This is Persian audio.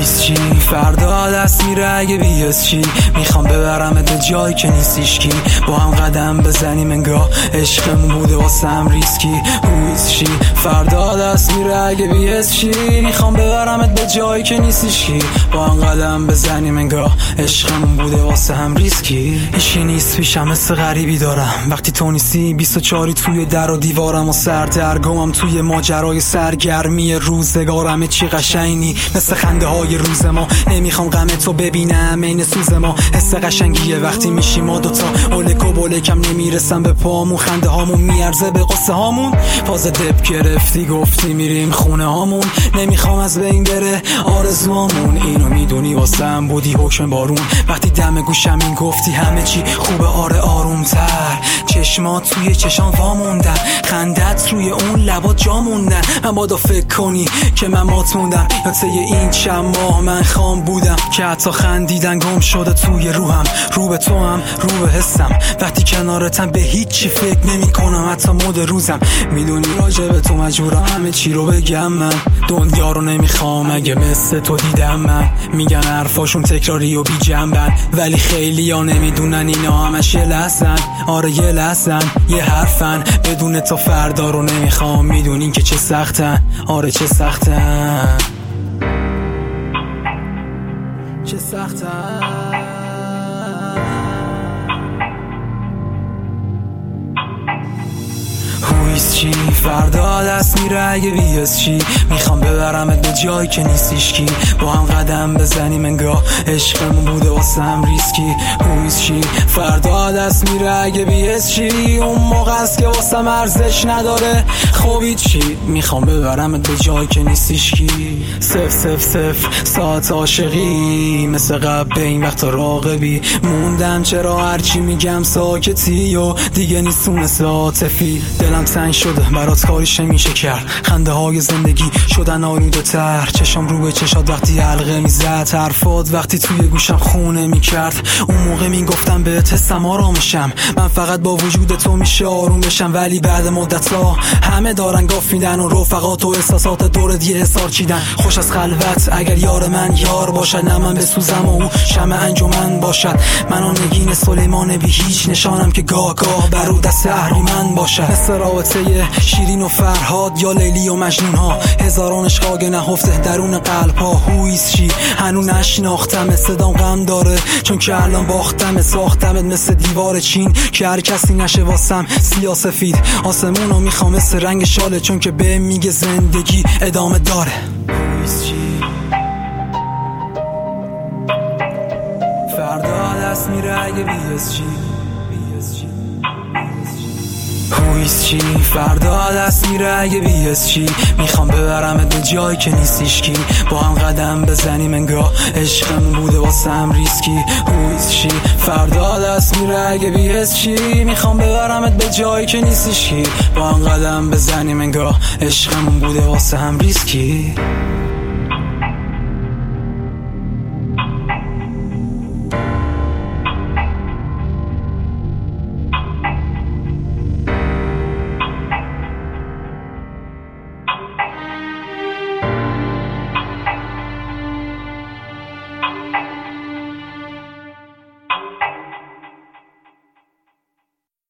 هویز چی فردا دست میره اگه بیاس چی میخوام ببرمت به جایی که نیستیش کی با هم قدم بزنیم انگاه عشقمون بوده واسم ریسکی هویز چی فردا دست میره اگه بیاس چی میخوام ببرمت به جایی که نیستیش کی با هم قدم بزنیم انگاه عشقمون بوده واسه هم ریسکی هیچی نیست پیشم مثل غریبی دارم وقتی تو نیستی 24 توی در و دیوارم و سردرگمم توی ماجرای سرگرمی روزگارم چی قشنگی مثل خنده های روز ما نمیخوام غم تو ببینم عین سوز ما حس قشنگیه وقتی میشی ما دوتا اولک و بولکم نمیرسم به پامون خنده هامون میارزه به قصه هامون فاز دب گرفتی گفتی میریم خونه هامون نمیخوام از بین بره آرزوامون اینو میدونی واسم بودی حکم بارون وقتی دم گوشم این گفتی همه چی خوبه آره آرومتر چشمات توی چشام واموندن خندت روی اون لبا جا موندن مبادا فکر کنی که من مات موندم یا طی این چند ماه من خام بودم که حتی خندیدن گم شده توی روحم رو به تو هم رو به حسم وقتی کنارتم به هیچی فکر نمی کنم حتی مود روزم میدونی راجع به تو مجبورم همه چی رو بگم من دنیا رو نمیخوام اگه مثل تو دیدم من میگن حرفاشون تکراری و بی جنبن ولی خیلی ها نمیدونن اینا همش یه لحظن آره یه لحظن یه حرفن بدون تو فردا رو نمیخوام میدونین که چه سختن آره چه سختن چه سختن هویز چی فردا دست میره اگه بیاس چی میخوام ببرمت به جایی که نیستیش کی با هم قدم بزنیم انگاه عشقمون بوده واسه هم ریسکی هویز چی فردا دست میره اگه بیاس چی اون موقع است که واسه ارزش نداره خوبی چی میخوام ببرمت به جایی که نیستیش کی سف سف سف ساعت عاشقی مثل قبل به این وقت راقبی موندم چرا هرچی میگم ساکتی و دیگه نیستون مثل عاطفی دلم تنگ شده برات کاریش نمیشه کرد خنده های زندگی شدن آلوده تر چشم رو به چشات وقتی حلقه میزد حرفات وقتی توی گوشم خونه میکرد اون موقع میگفتم بهت حسم آرامشم من فقط با وجود تو میشه آروم بشم ولی بعد مدت ها همه دارن گاف میدن و رفقات و احساسات دور دیگه حسار چیدن خوش از خلوت اگر یار من یار باشد نه من بسوزم و او شمع انجمن باشد من آن نگین سلیمان بی هیچ نشانم که گاه گاه برو دست اهریمن باشد مثل رابطه شیرین و فرهاد یا لیلی و مجنون ها هزاران عشق نهفته درون قلب ها هویز چی هنو نشناختم صدام غم داره چون که الان باختم ساختمت مثل دیوار چین که هر کسی نشه واسم سیاسفید آسمونو میخوام مثل رنگ شاله چون که به میگه زندگی ادامه داره هویز چی فردا دست میره اگه بیاس چی هویز چی فردا دست میره اگه بیاس چی میخوام ببرمت به جایی که نیستیش کی با هم قدم بزنیم انگاه عشقمون بوده واسه هم ریسکی هویز چی فردا دست میره اگه بیاس چی میخوام ببرمت به جایی که نیستیش کی با هم قدم بزنیم انگاه عشقمون بوده واسه هم ریسکی